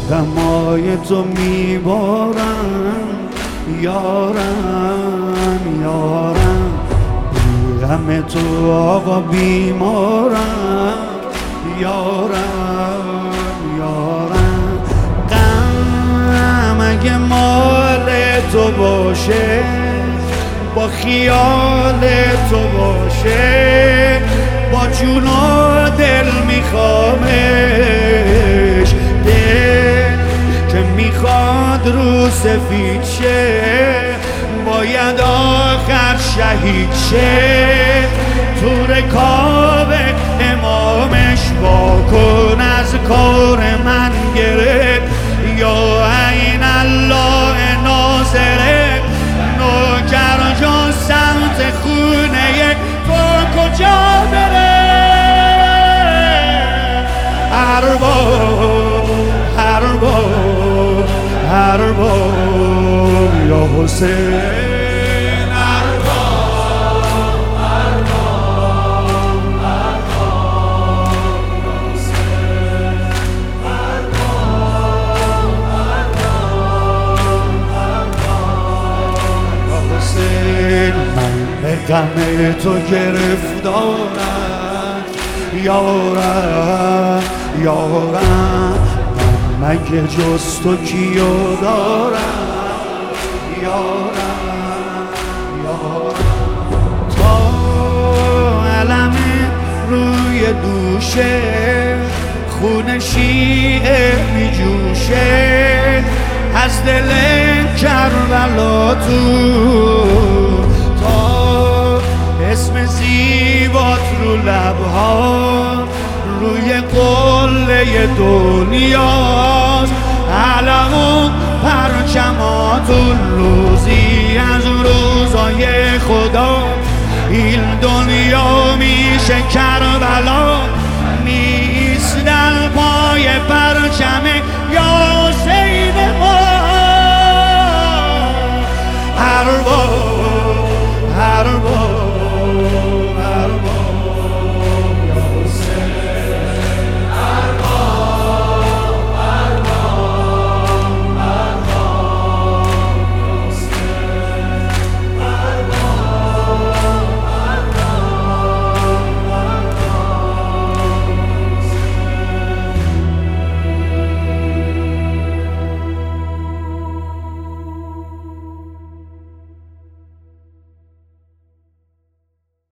غمای تو میبارم یارم یارم، غم تو آقا بیمارم یارم یارم. غم اگه مال تو باشه، با خیال تو باشه، با جون و دل میخوامش، دل که میخواد رو سفید شه، باید آخر شهید شه. تو رکاب امامش واکن از کار من گرفت، یا عین الله ناظره، نوکر جان سمت خونه تو کجا بره؟ ارباب یا حسین، ارباب یا حسین، یا حسین. من به غم تو گرفتارم یارم یارم، مگه جز تو کیو دارم یارم یارم. تا علم روی دوشه، خون شیعه می جوشه، از دل کربلا تو، تا اسم زیبات رو لبها، روی قله دنیاست، علم پرچماتون روزی از روزای خدا، این دنیا میشه